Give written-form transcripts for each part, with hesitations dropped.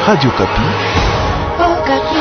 Radio Kapi. Oh, Kapi.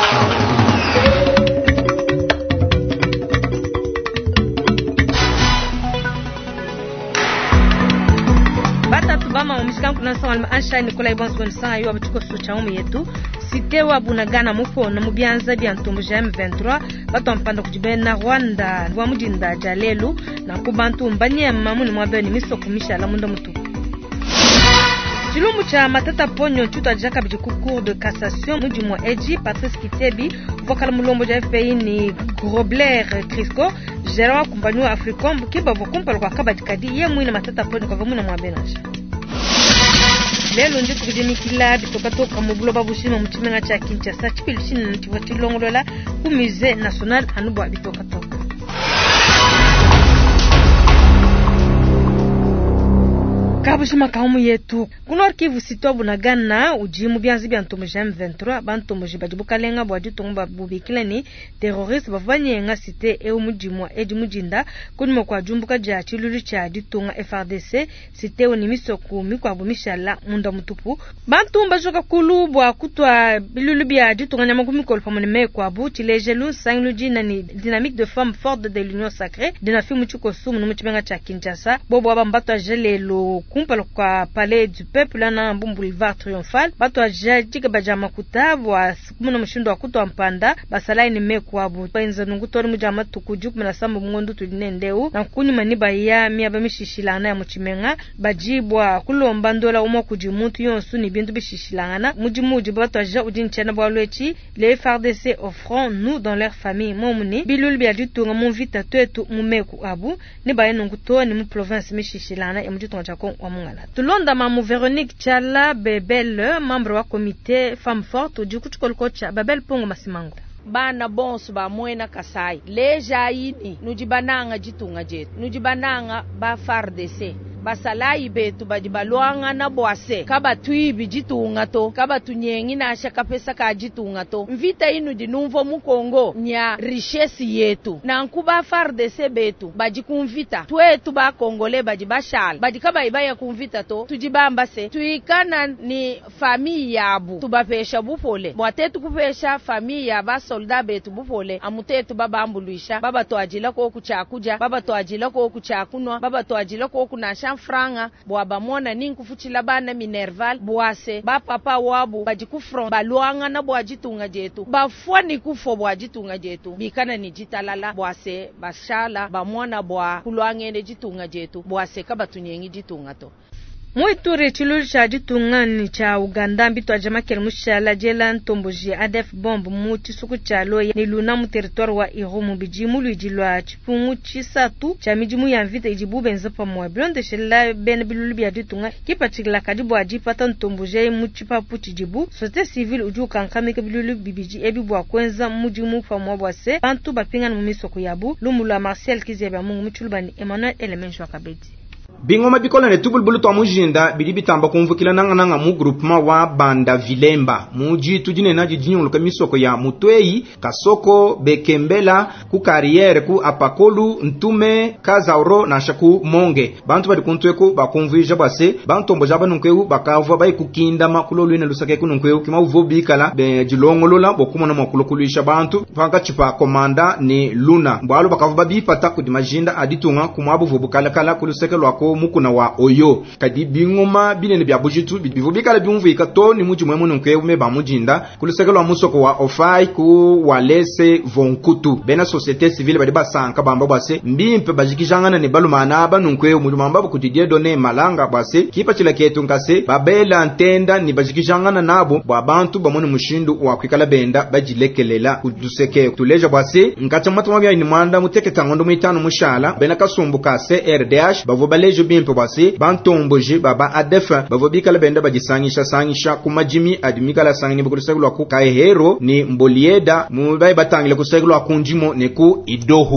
Bata tubama umisikangu kuna sawa almaasha Nikolai Bonson saa yu abituko suchaumu yetu sitewa bunagana mupo na mubianza bya ntumbuja M23 bato mpanda kujibena Rwanda wa mujinda jalelu na kubantu mbanye mamuni mwabeni miso kumisha la munda mutu Chilumbu cha Matata Ponyo chuta jaka bijiku cour de cassation muji mwa Eji Patrice Kitebi vocal mulombo ja FPI ni Grobler Crisco gérant compagnie Africom kiba vokumpalo kwa kabadikadi ye mwina Matata Ponyo kwa vamuna mwa benasha lelo nje tukujemikila bitokatoka mu globa bushima muchimenga cha Kinshasa chipilishini ntiwatilongolola ku musée national anubwa bitokatoka Kabushima kaumu yetu kunor Kivu sitobu na Ghana ujimu byanzi bya ntomoje M23 bantomoje bajibukalenga bwadi tongba bubikileni terroriste bavanye nga cité e umujimwa eji mujinda kunimo kwa jumbuka ja chilulu cha ditunga FRDC cité onimiso ku mikwa bumishala munda mutupu bantumba joka kulubwa kutwa bilulu bya ditunga nyamakumikol pamone mekwa bu chilejelu sangluji na ni dynamique de femme forte de l'union sacrée de na fimu chuko sumu no muchimenga cha Kinshasa bobo abambato ajelelo kumpalo kwa palais du peuple na mbumbu boulevard triomphal bato ajajika bajama kutabwa kumuna mushindo wa kuto mpanda basalai ni mekwabu penza nungutori mujama tukuju kumena sambu mungondu tulinendeu na kuni maniba ya miaba mishishilana ya muchimenga bajibwa kulomba ndola umo kujimuntu yonsu ni bintu bishishilana mujimuji bato aja ujinchena bwalwechi les FARDC offront nous dans leur famille momuni bilul bia ditunga muvita twetu mumeku abu ni baye nungutori mu province mishishilana ya mujitunga chako Mungala. Tulonda mamu Veronique Chala Bebel, membre wa comité Femme Forte, ujukuchukolkocha Babel Pongo Masimango. Bana bonsu ba mwena Kasai. Leja yini, nujibananga jitunga jetu. Nujibananga ba FARDC. Basalai betu bajibaluanga na boase kaba tuibi jitunga to kaba tunyengi na asha kapesa ka jitunga to mvita inu dinumvo mukongo nya richesse yetu na nkuba FARDC betu bajikumvita twetu ba kongole bajibashal bajikaba ibaya kumvita to tujibamba se tuikana ni famille yabu tubapesha bupole mwatetu kupesha famille ya ba soldat betu bupole amutetu baba ambuluisha baba to ajila ko kuchakuja baba to ajila ko kuchakunwa baba to ajila ko kunasha franga bwaba mona ninkufuchila bana minerval bwase ba papa wabu bajikufron balwanga na bwajitunga jetu bafwani kufo bwajitunga jetu bikana ni jitalala bwase bashala bamona bwa kulwangene jitunga jetu bwase kabatunyengi jitunga to Muituri chilulu cha jitunga ni cha Uganda mbito ajamakele mushala jela ntomboji ADF bomb muti suku chalo ni luna mu territoire wa Irumu bijimu luijilwa chipungu chisatu cha mijimu ya mvita ijibu benza pamwa blonde shela ben bilulu bya jitunga kipatikila kadibu ajipata ntomboji muchipapu chijibu societe civile uju kankamike bilulu bibiji ebibu akwenza mujimu pamwa bwase bantu bapinga mumiso kuyabu lumula Marcel Kizeba mungu muchulubani Emmanuel Elemenshwa Kabedi Bingoma bikola ne tubulbulu twa mujinda bilibitamba kumvukila nanga mu groupement wa Banda Vilemba muji tujine naji jinyuluka misoko ya Mutwei Kasoko Bekembela ku Carrière ku Apakolu Ntume Kazauro na Shaku Monge bantu bali kuntweko bakumvija base bantombo jaba nunkweu bakava bayi kukinda makulo lwene lusake kununkweu kima uvobikala be jilongolola bokumona makulokulisha bantu panga chipa komanda ni Luna mbalo bakava babipata kudimajinda aditunga kumwabu vobukala kala kuluseke lwako mukuna wa Oyo kadi bingoma binene bya bujitu bivubikala byumvika to ni muji mwemu nkwe meba mujinda kulisekelwa musoko wa Ofai ku Walese Vonkutu bena societe civile badi basanka bamba base mbimpe bajikijangana ne balumana aba nkwe umulumamba kutidie done malanga base kipa chila ketu nkase babela ntenda ni bajikijangana nabo bwa bantu bamone mushindu wa kwikala benda bajilekelela kuduseke tuleja base ngacha matwa bya ni mwanda muteketa ngondo mwitano mushala bena kasumbuka CRDH bavobale bimpe base bantomboje baba adefa bavobikala benda bajisangisha kumajimi adimikala sangini bukusegelwa ku Kaihero ni Mbolieda mubaye batangile kusegelwa kunjimo ne ku Idohu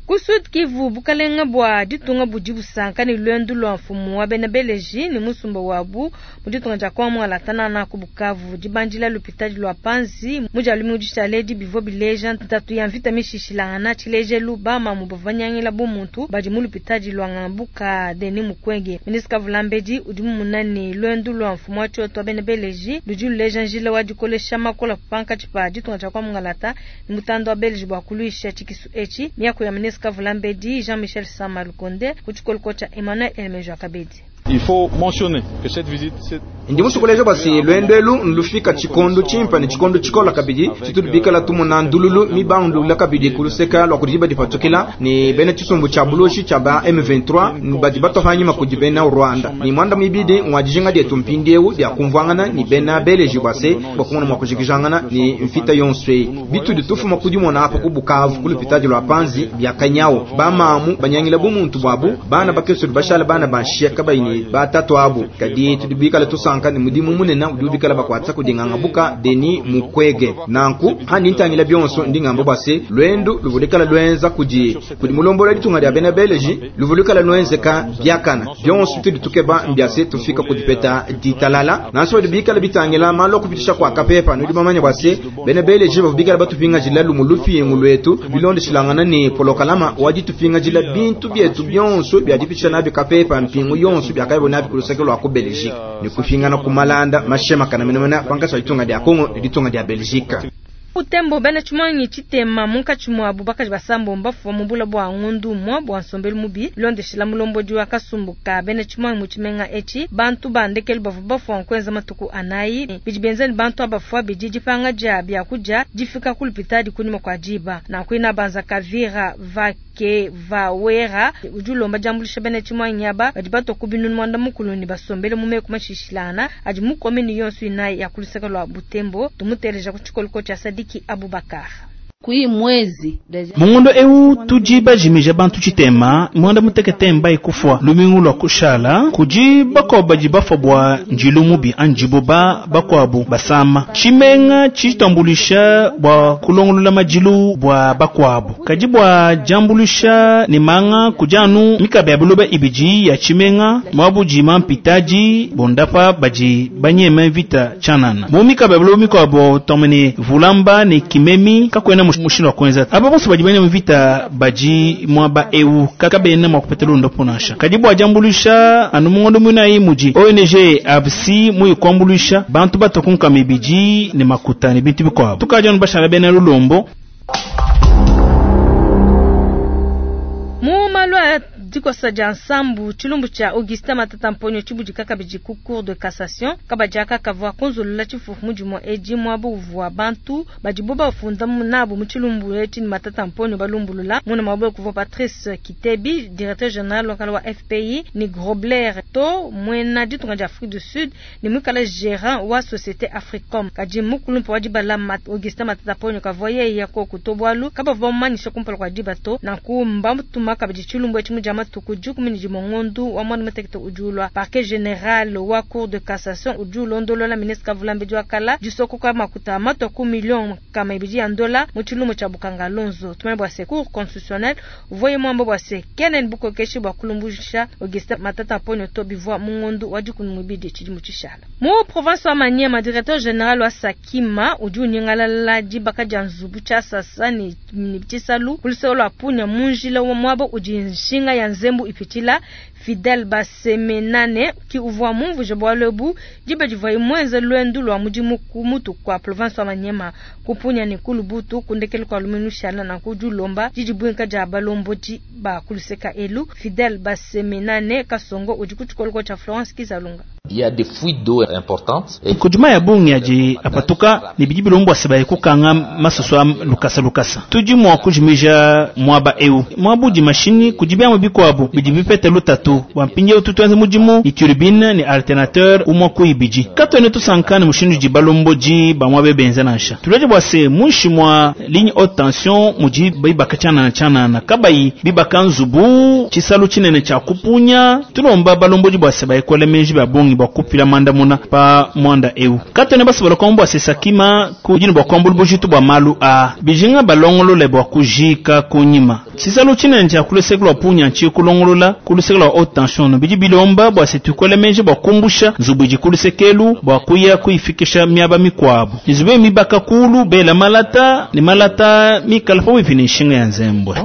Kusud Kivu bukalenga bwa ditunga bujibu sanka ni lwendu lwa mfumu wa Benabeleji ni musumba wabu muditunga jakwa mwala tana na kubukavu jibanjila lupitaji lwa panzi muja lumujisha ledi bivo bileja tatu ya mvita mishishilana chileje lubama mubavanyangila bumuntu baji mulupitaji lwa ngambuka deni mukwege Ministre Vulambeji udimu munani lwendu lwa mfumu wa choto wa Benabeleji lujulu leja njila wajikolesha makola panka chipa ditunga jakwa mwalata ni mutando wa Belgi bwa kuluisha chikisu echi miyako ya Ministre Vulambeji Jean-Michel Samalukonde kuchikolkocha Emmanuel Elmejo Kabedi. Il faut mentionner que cette visite ndi musukolejo basi lwendelu nlufika chikondo chimpa ni chikondo chikola kabidi chitulubika la tumu na ndululu mibandu la kabidi kuluseka lwa kujiba dipatokila ni bene chisumbu cha buloshi cha ba M23 ni bajibato hanyuma kujibena Rwanda ni mwanda mwibidi mwajijinga dia tumpindeu dia kumvangana ni bena Belgique base bakumuna mwakujikijangana ni mfita yonswe bitu ditufu makujimona hapa kubukavu kulupitaji lwa panzi bya kanyao bamamu banyangila bumuntu bwabu bana bakeso bashala bana banshia kabaini batatu abu kadi tudubika la tusanka ni mudimu munena udubika la bakwatsa kudinganga buka deni mukwege nanku hani ntangila byonso ndingambo base lwendu luvulekala lwenza kudi mulombola litunga lya bene Belgique luvulekala lwenzeka byakana byonso tuditukeba mbyase tufika kudipeta ditalala naso dubika la bitangila malo kupitisha kwa kapepa no dimamanya base bene Belgique bavubika la batupinga jila lumulufi ngulwetu bilonde shilangana ni polokalama wajitupinga jila bintu byetu byonso byadipisha nabi kapepa mpingu yonso byakaibo nabi kuluseke lwa ko Belgique ni kufingana kumalanda mashema kana menemena pankasa litunga lya Kongo litunga lya Belgique. Utembo bena chumanyi chitema munka chumu Abubakar basambo mbafu mubula bwa ngundu mwa bwa nsombelu mubi londe shila mulombo jwa kasumbuka bena chumanyi muchimenga echi bantu bandekeli bafu nkwenza matuku anayi bijibenzeni bantu abafu bijiji panga jabya kuja jifika kulipitadi kunima kwa jiba na kuina banza kavira vake vawera ujulomba jambulisha bena chumanyi aba bajibato kubinunu mwanda mukuluni basombele mume kumashishilana ajimuko meni yonsu inayi ya kuliseka lwa Butembo tumuteleja kuchikolko cha Sadiki Abubakar. Kui mwezi mungondo eu tujiba jimija bantu chitema mwanda muteketemba ikufwa lumingu lwa kushala kujiba kwa bajiba fobwa njilumubi anjiboba bakwabu basama chimenga chitambulisha bwa kulongolula majilu bwa bakwabu kajibwa jambulisha ni manga kujanu mikabe ya buloba ibiji ya chimenga mwabu jima mpitaji bondapa baji banyema vita chanana mu mikabe ya buloba mikwabu tomeni vulamba ni kimemi kakwena mushino kwenza aba bose bajibanya mvita baji mwaba eu kakabena makupetelo ndoponasha kadibu ajambulisha anumungondo munayi muji ONG absi muyi kwambulisha bantu batokunka mibiji ni makutani bintu bikwa tukaja nbashara bena lulombo Mumalwa diko saja ensemble chilumbu cha Augustin Matata Mponyo chibuji kaka biji ku cour de cassation kabajaka kavwa konzolola chifufu mujumo eji mwabu vwa bantu bajiboba ufunda munabo muchilumbu eti Matata Mponyo balumbulula muna mabwe kuvo Patrice Kitebi directeur général local wa FPI ni Grobler to mwena ditunga ja Afrique du Sud ni mwikala gérant wa société Africom kaji mukulumpu wajibala Augustin Matata Mponyo kavoye yako kutobwalu kabavwa manisha kumpala kwa jibato na kumbambu tumaka biji chilumbu eti mujama tukujuku miniji mongondu wa mwani metekete ujulwa parquet général wa cour de cassation ujulo ndolo la ministre Vulambeji wakala jisoko kwa makuta matoku million kama ibiji ya ndola muchilumu cha Bukanga Lonzo tumene bwa secours constitutionnel voye mwambo bwa se kenen buko keshi bwa kulumbusha Augustin Matata Mponyo to bivwa mungondu wajuku mwibidi chijimu chishala mu province wa Maniema directeur général wa Sakima uju nyingala la jibaka janzubu cha sasa ni chisalu kulisolo apunya munjila wa mwabo ujinshinga ya nzembu ipitila Fidel Basemenane ki uvwa mumvu jabwalebu jibe jivai mwenze lwendu lwa mujimu kumutu kwa province wa Maniema kupunya ni kulubutu kundekele kwa luminushala na kujulomba jijibwenka jabalombo ba kuliseka elu Fidel Basemenane kasongo ujikuchukolko cha Florence Kizalunga. Il y a des fuites d'eau importantes. Kujuma ya bungi yaji apatuka ni bijibi lombo sibaye kukanga masoswa lukasa. Tujimu wa kujimija mwaba eu. Mwabuji mashini kujibia mwabiko wabu bijibi pete lutatu betu wampinje ututuanze mujimu ni turbine ni alternateur umwa kuibiji kato ne tusankane mushindu jibalombo ji bamwa bebenza nasha tuleje bwase mushi mwa ligne haute tension muji bibakachana na kabai bibakanzubu chisalu chinene cha kupunya tulomba balombo ji bwase bayekole menji babongi bakupila manda muna pa mwanda eu kato ne basi balokombo asesakima kujini bakwambulu bujitu bwa malu a bijinga balongolo le bwa kujika kunyima chisalu chinene cha kuleseklo punya chi kulongolola kuleseklo haute tension no biji bilomba bwase tukole menji bakumbusha zubuji kulesekelu bwakuya kuifikisha miaba mikwabo nizube mibaka kulu bela malata ni malata mikalfo wifinishinga ya nzembwe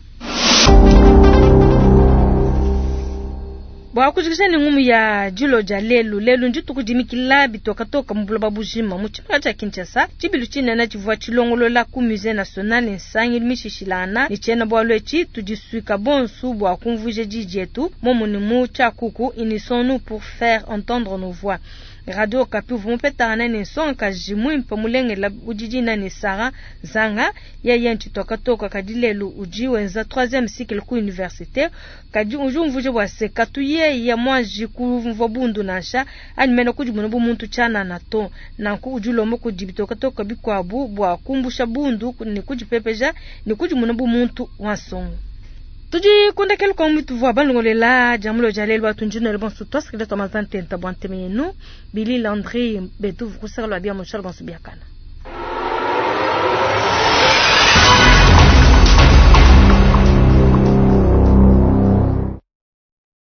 bwakujikishani ngumu ya julo ja lelu njitu kujimikila bitoka mbula bujima muchimaka cha Kinshasa chibilu china na chivua chilongolola ku musée national nsangi mishishilana ni chena bwalwechi tujisuika bonsu bwa kumvuje jijietu momuni mu cha kuku unisons-nous pour faire entendre nos voix. Radio Okapi vumupetana ni sonka jimu mpamulenge la ujiji na ni Sara Zanga ya yanchi toka kadilelu uji wenza 3e cycle ku université kadi ujumvuje bwa sekatuye ya mwaji ku mvobundu nasha animena kujimuna bu muntu chana na to na ku ujulomo kujibitoka toka bikwabu bwa kumbusha bundu ni kujipepeja ni kujimuna bu muntu wasongo tuji kunda kel ko mitu vo balongolela jamulo jalel batunjuna le bon sutos kile to mazantenta bon temenu Billy Landry betu kusala bia mon cher bon subiakana